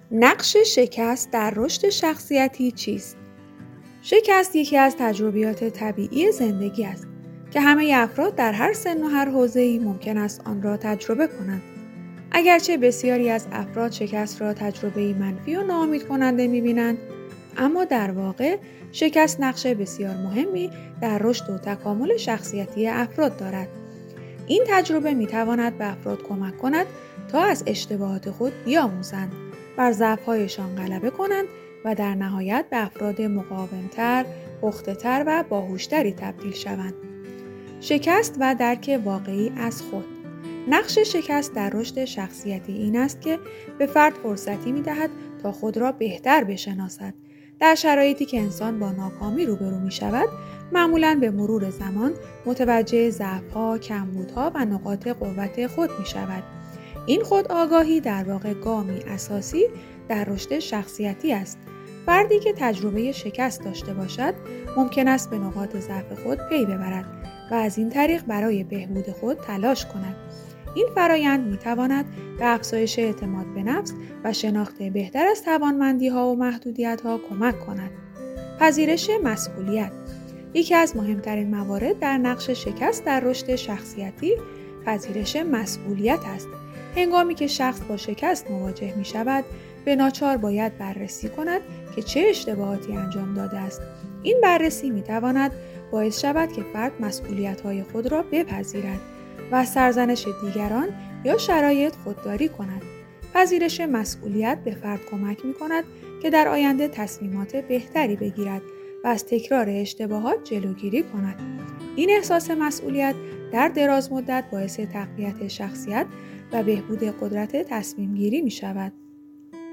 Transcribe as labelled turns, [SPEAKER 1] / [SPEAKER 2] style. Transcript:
[SPEAKER 1] نقش شکست در رشد شخصیتی چیست؟ شکست یکی از تجربیات طبیعی زندگی است که همه افراد در هر سن و هر حوزه‌ای ممکن است آن را تجربه کنند. اگرچه بسیاری از افراد شکست را تجربه‌ای منفی و ناامید کننده می‌بینند، اما در واقع شکست نقش بسیار مهمی در رشد و تکامل شخصیتی افراد دارد. این تجربه می‌تواند به افراد کمک کند تا از اشتباهات خود بیاموزند، بر ضعف‌هایشان غلبه کنند و در نهایت به افراد مقاوم‌تر، پخته‌تر و باهوش‌تری تبدیل شوند. شکست و درک واقعی از خود. نقش شکست در رشد شخصیتی این است که به فرد فرصتی می‌دهد تا خود را بهتر بشناسد. در شرایطی که انسان با ناکامی روبرو می‌شود، معمولاً به مرور زمان متوجه ضعف‌ها، کمبودها و نقاط قوت خود می‌شود. این خودآگاهی در واقع گامی اساسی در رشد شخصیتی است. فردی که تجربه شکست داشته باشد، ممکن است به نقاط ضعف خود پی ببرد و از این طریق برای بهبود خود تلاش کند. این فرایند می‌تواند به افزایش اعتماد به نفس و شناخت بهتر از توانمندی‌ها و محدودیت‌ها کمک کند. پذیرش مسئولیت. یکی از مهمترین موارد در نقش شکست در رشد شخصیتی پذیرش مسئولیت است. هنگامی که شخص با شکست مواجه می شود، به ناچار باید بررسی کند که چه اشتباهاتی انجام داده است. این بررسی می تواند باعث شود که فرد مسئولیت‌های خود را بپذیرد و از سرزنش دیگران یا شرایط خودداری کند. پذیرش مسئولیت به فرد کمک می کند که در آینده تصمیمات بهتری بگیرد و از تکرار اشتباهات جلوگیری کند. این احساس مسئولیت در دراز مدت باعث تقویت شخصیت و بهبود قدرت تصمیم گیری می شود.